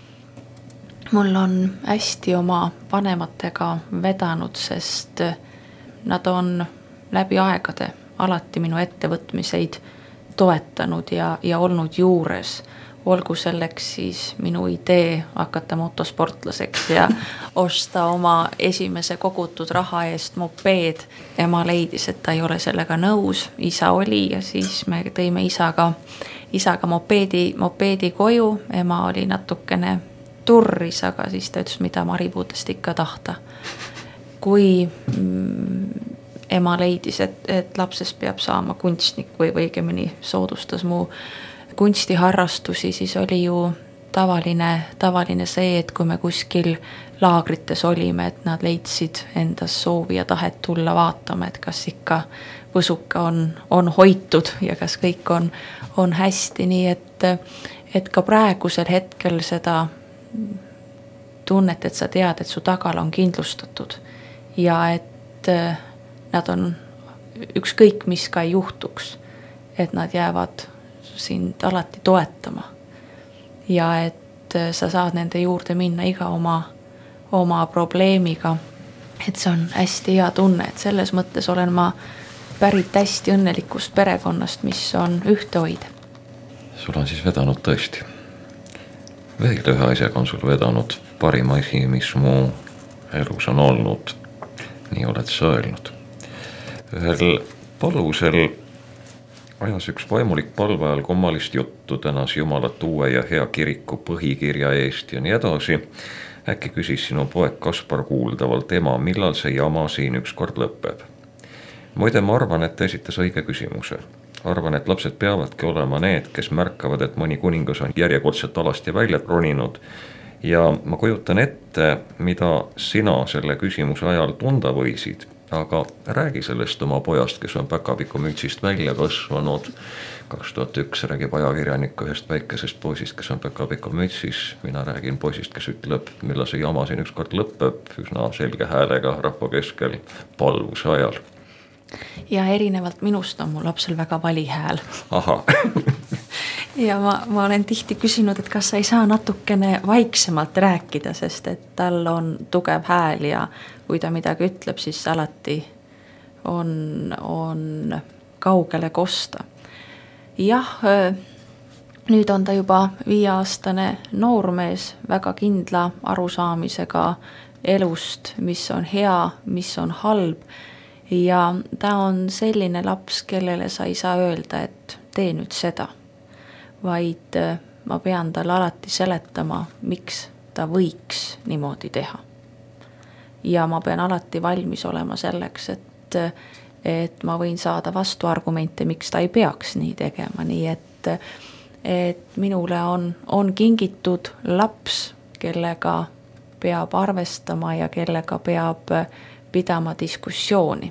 Mul on hästi oma vanematega vedanud, sest nad on läbi aegade alati minu ettevõtmiseid toetanud ja, ja olnud juures. Olgu selleks siis minu idee hakata motosportlaseks ja osta oma esimese kogutud raha eest mopeed. Ema leidis, et ta ei ole sellega nõus. Isa oli ja siis me tõime isaga, isaga mopeedi, mopeedi koju. Ema oli natukene turris, aga siis ta ütles, mida maripuudest ikka tahta. Kui mm, ema leidis, et, et lapsest peab saama kunstnik või õigemini soodustas mu kunstiharrastusi, siis oli ju tavaline, tavaline see, et kui me kuskil laagrites olime, et nad leidsid endas soovi ja tahet tulla vaatama, et kas ikka võsuke on, on hoitud ja kas kõik on, on hästi, nii et, et ka praegusel hetkel seda tunnet, et sa tead, et su tagal on kindlustatud ja et nad on ükskõik, mis ka ei juhtuks, et nad jäävad sind alati toetama ja et sa saad nende juurde minna iga oma, oma probleemiga, et see on hästi hea tunne, et selles mõttes olen ma pärit hästi õnnelikust perekonnast, mis on ühtehoid. Sul on siis vedanud tõesti. Veel ühe asjaga on sul vedanud parim asi, mis mu elus on olnud. Nii oled sa öelnud. Ühel palusel ajas üks vaimulik palve ajal kummalist juttu, tänas Jumalat uue ja hea kiriku põhikirja eest ja nii edasi. Äkki küsis sinu poeg Kaspar kuuldavalt, ema, millal see jama siin ükskord lõpeb? Muide, ma arvan, et esitas õige küsimuse. arvan, et lapsed peavadki olema need, kes märkavad, et mõni kuningas on järjekordselt alasti välja roninud. Ja ma kujutan ette, mida sina selle küsimuse ajal tunda võisid, aga räägi sellest oma pojast, kes on päkapiku mütsist välja kasvanud. kaks tuhat üks räägib ajakirjanik ühest väikesest poisist, kes on päkapiku mütsis. Mina räägin poisist, kes ütleb, millal see jama siin ükskord lõpeb, üsna selge häälega rahva keskel palvuse ajal. Ja erinevalt minust on mu lapsel väga vali hääl. Aha. Ja ma, ma olen tihti küsinud, et kas sa ei saa natukene vaiksemalt rääkida, sest et tal on tugev hääl ja kui ta midagi ütleb, siis alati on, on kaugele kosta. Jah, nüüd on ta juba viieaastane noormees väga kindla arusaamisega elust, mis on hea, mis on halb. Ja ta on selline laps, kellele sa ei saa öelda, et tee nüüd seda, vaid ma pean tal alati seletama, miks ta võiks niimoodi teha. Ja ma pean alati valmis olema selleks, et, et ma võin saada vastuargumente, miks ta ei peaks nii tegema. Nii et, et minule on, on kingitud laps, kellega peab arvestama ja kellega peab pidama diskussiooni.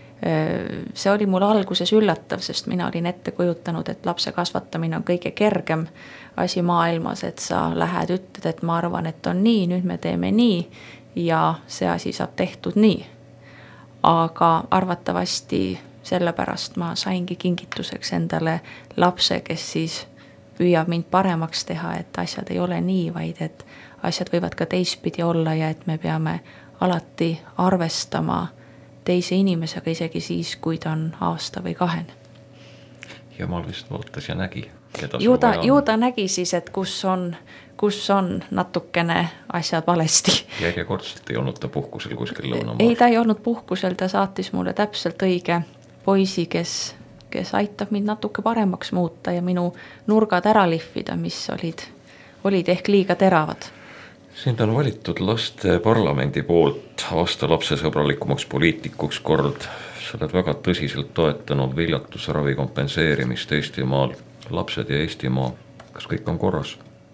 See oli mul alguses üllatav, sest mina olin ette kujutanud, et lapse kasvatamine on kõige kergem asi maailmas, et sa lähed ütled, et ma arvan, et on nii, nüüd me teeme nii ja see asi saab tehtud nii. Aga arvatavasti sellepärast ma saingi kingituseks endale lapse, kes siis püüab mind paremaks teha, et asjad ei ole nii, vaid et asjad võivad ka teistpidi olla ja et me peame alati arvestama teise inimesega isegi siis, kui ta on aasta või kahene. Jumal vist vaatas ja nägi. Ju ta, ju ta nägi siis, et kus on, kus on natukene asjad valesti. Järjekordselt ei olnud ta puhkusel kuskil lõunamaal? Ei, ta ei olnud puhkusel, ta saatis mulle täpselt õige poisi, kes, kes aitab mind natuke paremaks muuta ja minu nurgad ära lihvida, mis olid, olid ehk liiga teravad. Sind on valitud laste parlamendi poolt aasta lapsesõbralikumaks poliitikuks kord. Sa oled väga tõsiselt toetanud viljatusravi kompenseerimist Eestimaal. Lapsed ja Eestimaa, kas kõik on korras?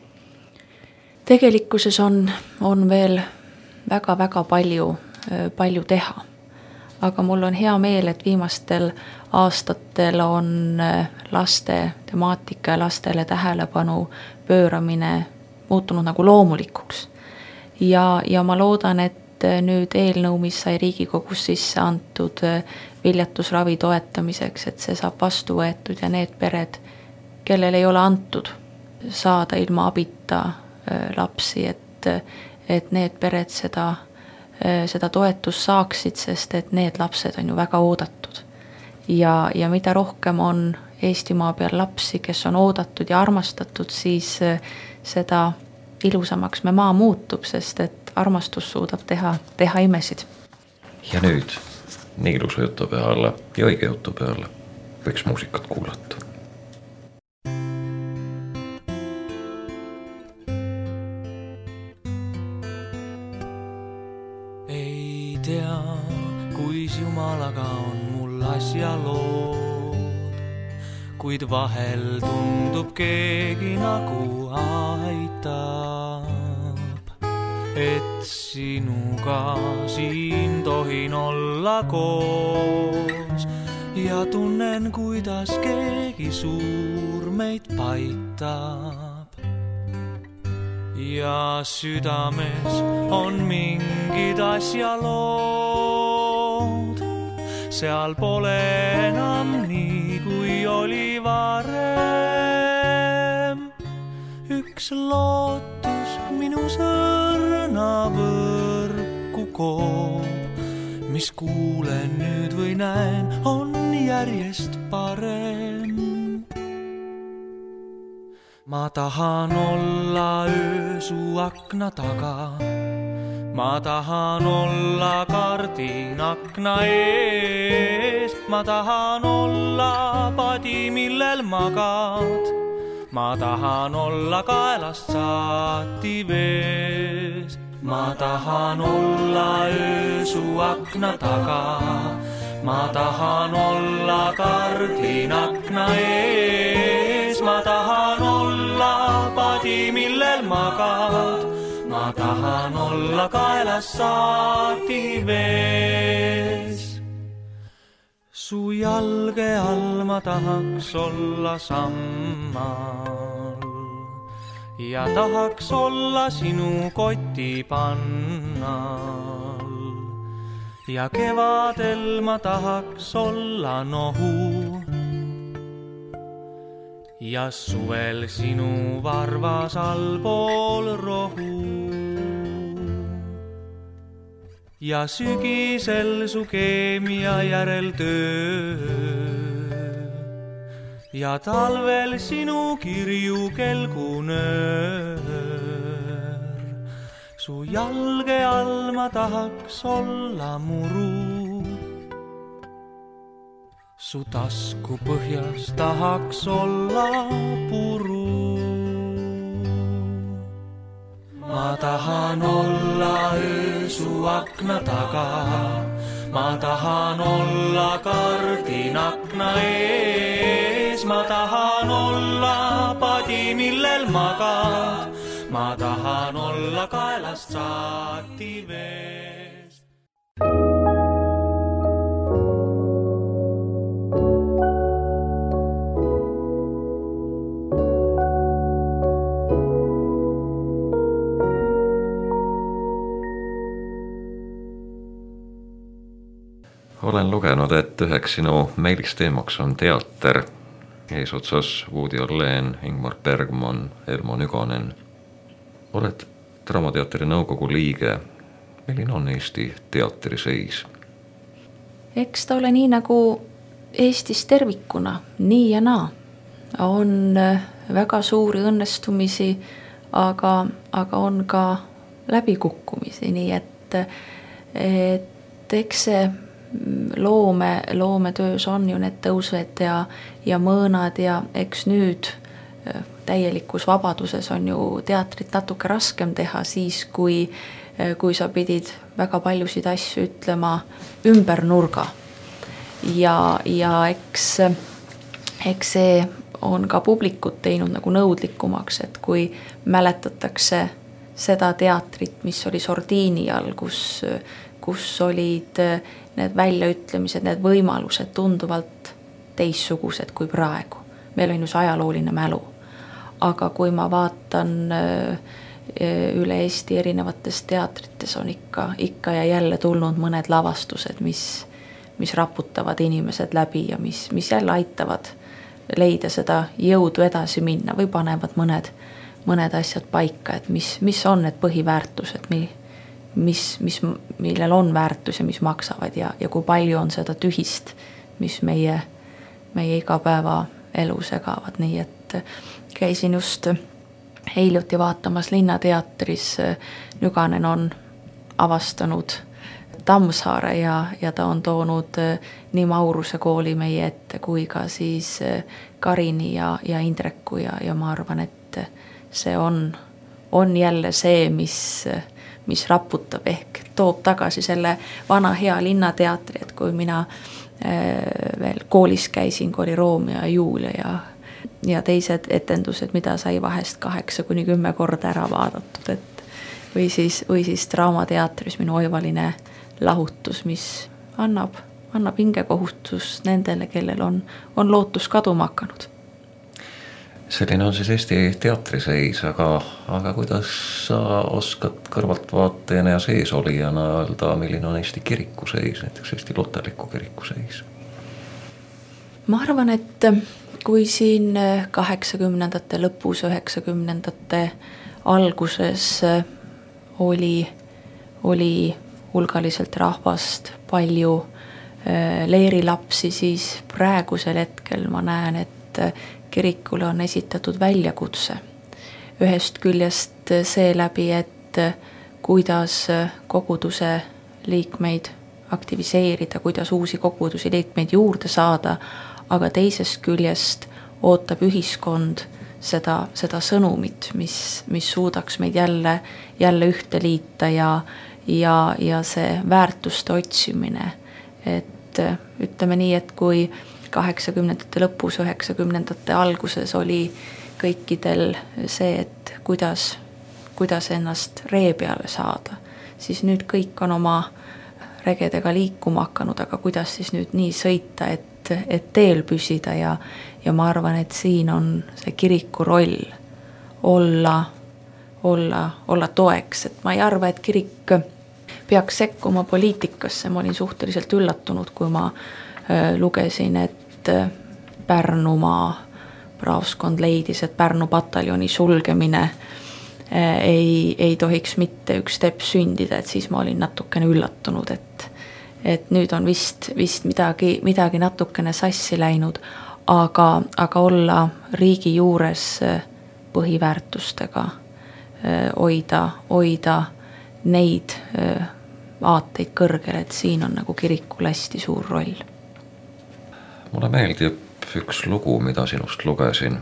Tegelikkuses on, on veel väga-väga palju, palju teha. Aga mul on hea meel, et viimastel aastatel on laste temaatika ja lastele tähelepanu pööramine muutunud nagu loomulikuks. Ja, ja ma loodan, et nüüd eelnõu, mis sai Riigikogus sisse antud viljatusravi toetamiseks, et see saab vastu võetud ja need pered, kellel ei ole antud saada ilma abita lapsi, et, et need pered seda, seda toetust saaksid, sest et need lapsed on ju väga oodatud. Ja, ja mida rohkem on Eestimaa peal lapsi, kes on oodatud ja armastatud, siis seda ilusamaks me maa muutub, sest et armastus suudab teha, teha imesid. Ja nüüd nii ilusa jutu peale ja õige jutu peale võiks muusikat kuulata. Ei tea, kuis Jumalaga on mul asjalood, kuid vahel tundub keegi nagu aitab, et sinuga siin tohin olla koos ja tunnen, kuidas keegi suur meid paitab. Ja südames on mingid asjalood, seal pole enam nii, kui oli varem. Üks lootus minu sõrna võrku koob, mis kuulen nüüd või näen, on järjest parem. Ma tahan olla öö su akna taga, ma tahan olla kardin akna ees, ma tahan olla padi, millel magad, ma tahan olla kaelast saati vees. Ma tahan olla öö su akna taga, ma tahan olla kardin akna ees, ma tahan olla padi, millel magad, ma tahan olla kaelas saati vees. Su jalge all ma tahaks olla sammal ja tahaks olla sinu koti pannal ja kevadel ma tahaks olla nohu ja suvel sinu varvas allpool rohu ja sügisel su keemia järel töö ja talvel sinu kirju kelgunöör. Su jalge all ma tahaks olla muru, su tasku põhjas tahaks olla puru. Ma tahan olla öö su akna taga, ma tahan olla kardin akna ees, ma tahan olla padi, millel magad, ma tahan olla kaelast saati vees. Olen lugenud, et üheks sinu meelisteemaks on teater. Eesotsas Woody Allen, Ingmar Bergman, Elmo Nüganen. Oled Draamateatri nõukogu liige. Milline on Eesti teatri seis? Eks ta ole nii nagu Eestis tervikuna, nii ja naa. On väga suuri õnnestumisi, aga, aga on ka läbikukkumisi, nii et, et eks see loome, loometöös on ju need tõused ja, ja mõõnad ja eks nüüd täielikus vabaduses on ju teatrit natuke raskem teha siis, kui, kui sa pidid väga paljusid asju ütlema ümber nurga. Ja, ja eks, eks see on ka publikut teinud nagu nõudlikumaks, et kui mäletatakse seda teatrit, mis oli sordiini all, kus, kus olid need väljaütlemised, need võimalused tunduvalt teissugused kui praegu. Meil on just ajalooline mälu. Aga kui ma vaatan üle Eesti erinevates teatrites on ikka, ikka ja jälle tulnud mõned lavastused, mis, mis raputavad inimesed läbi ja mis, mis jälle aitavad leida seda jõudu edasi minna või panevad mõned, mõned asjad paika, et mis, mis on need põhiväärtused, mi, mis, mis, millel on väärtus ja mis maksavad ja, ja kui palju on seda tühist, mis meie, meie igapäeva elu segavad. Nii et käisin just hiljuti vaatamas Linnateatris. Nüganen on avastanud Tammsaare ja, ja ta on toonud nii Mauruse kooli meie ette kui ka siis Karini ja, ja Indreku ja, ja ma arvan, et see on, on jälle see, mis mis raputab ehk toob tagasi selle vana hea Linnateatri, et kui mina äh, veel koolis käisin, kui oli Romeo ja Julia ja, ja teised etendused, mida sai vahest kaheksa kuni kümme korda ära vaadatud, et või siis, või siis Draamateatris minu oivaline lahutus, mis annab, annab hingekohustust nendele, kellel on, on lootus kaduma hakanud. Selline on siis Eesti teatri seis, aga, aga kuidas sa oskad kõrvaltvaatajana ja seesolijana öelda, milline on Eesti kiriku seis, näiteks Eesti luterliku kiriku seis? Ma arvan, et kui siin kaheksakümnendate lõpus, üheksakümnendate alguses oli, oli hulgaliselt rahvast, palju leerilapsi, siis praegusel hetkel ma näen, et kirikule on esitatud väljakutse. Ühest küljest seeläbi, et kuidas koguduse liikmeid aktiviseerida, kuidas uusi koguduse liikmeid juurde saada, aga teisest küljest ootab ühiskond seda, seda sõnumit, mis, mis suudaks meid jälle, jälle ühte liita ja, ja, ja see väärtuste otsimine, et et ütleme nii, et kui kaheksakümnendate lõpus, üheksakümnendate alguses oli kõikidel see, et kuidas, kuidas ennast ree peale saada, siis nüüd kõik on oma regedega liikuma hakanud, aga kuidas siis nüüd nii sõita, et, et teel püsida ja, ja ma arvan, et siin on see kiriku roll olla, olla, olla toeks, et ma ei arva, et kirik peaks sekkuma poliitikasse, ma olin suhteliselt üllatunud, kui ma äh, lugesin, et Pärnumaa praoskond leidis, et Pärnu pataljoni sulgemine äh, ei, ei tohiks mitte üks tepp sündida, et siis ma olin natukene üllatunud, et, et nüüd on vist, vist midagi, midagi natukene sassi läinud, aga, aga olla riigi juures põhiväärtustega, äh, hoida, hoida neid äh, aateid kõrgel, et siin on nagu kirikul hästi suur roll. Mulle meeldib üks lugu, mida sinust lugesin.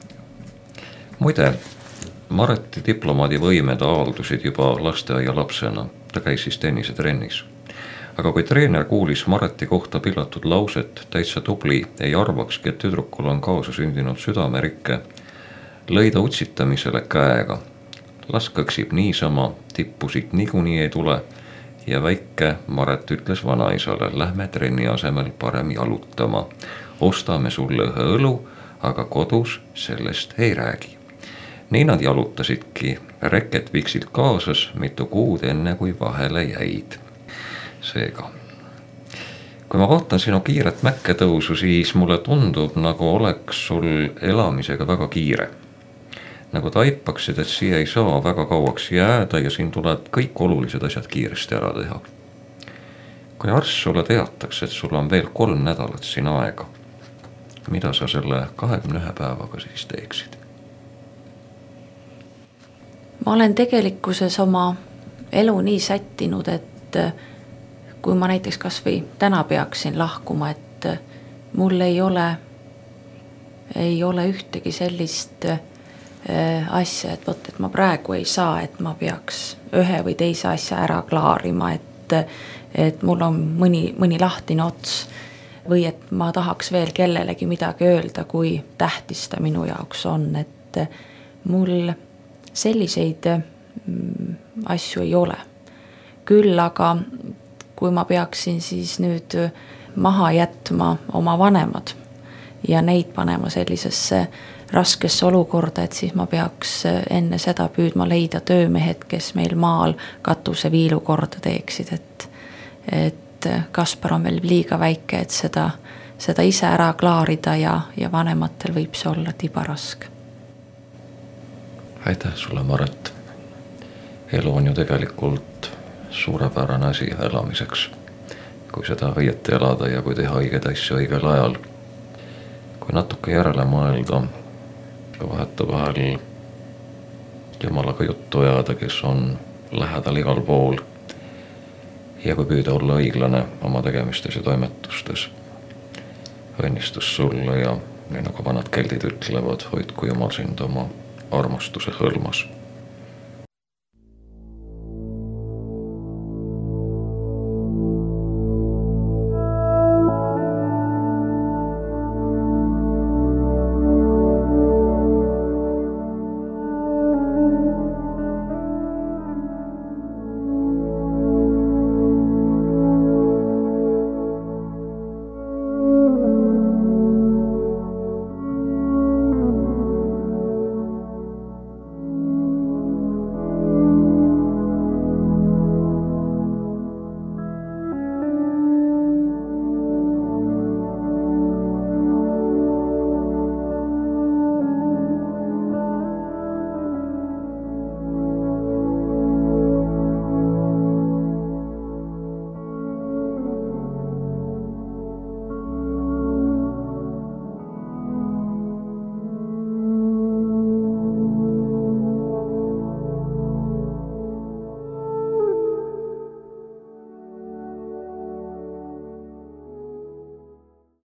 Muide, Mareti diplomaadi võimed avaldusid juba lasteaia lapsena. Ta käis siis tennisetrennis. Aga kui treener kuulis Mareti kohta pillatud lauset, täitsa tubli, ei arvakski, et tüdrukul on kaasa sündinud südamerikke, lõi ta utsitamisele käega. Las kõksib niisama, tippusid niikuinii ei tule ja väike Maret ütles vanaisale, lähme trenni asemel parem jalutama. Ostame sulle ühe õlu, aga kodus sellest ei räägi. Nii nad jalutasidki, reket viksid kaasas mitu kuud enne kui vahele jäid. Seega, kui ma vaatan sinu kiiret mäkketõusu, siis mulle tundub, nagu oleks sul elamisega väga kiire. Nagu taipaksid, et siia ei saa väga kauaks jääda ja siin tuleb kõik olulised asjad kiiresti ära teha. Kui arst sulle teataks, et sul on veel kolm nädalat siin aega, mida sa selle kahekümne ühe päevaga siis teeksid? Ma olen tegelikkuses oma elu nii sättinud, et kui ma näiteks kas või täna peaksin lahkuma, et mul ei ole, ei ole ühtegi sellist asja, et võt, et ma praegu ei saa, et ma peaks ühe või teise asja ära klaarima, et, et mul on mõni, mõni lahtine ots või et ma tahaks veel kellelegi midagi öelda, kui tähtis ta minu jaoks on, et mul selliseid asju ei ole. Küll aga kui ma peaksin siis nüüd maha jätma oma vanemad ja neid panema sellisesse raskesse olukorda, et siis ma peaks enne seda püüdma leida töömehed, kes meil maal katuse viilu korda teeksid, et, et Kaspar on veel liiga väike, et seda, seda ise ära klaarida ja, ja vanematel võib see olla tibarask. Aitäh sulle, Maret. Elu on ju tegelikult suurepärane asi elamiseks, kui seda õieti elada ja kui teha õigeid asju õigel ajal. Kui natuke järele mõelda, vaheta vahel Jumalaga juttu ajada, kes on lähedal igal pool ja kui püüda olla õiglane oma tegemistes ja toimetustes. Õnnistus sulle ja nii nagu vanad keldid ütlevad, hoidku Jumal sind oma armastuse hõlmas.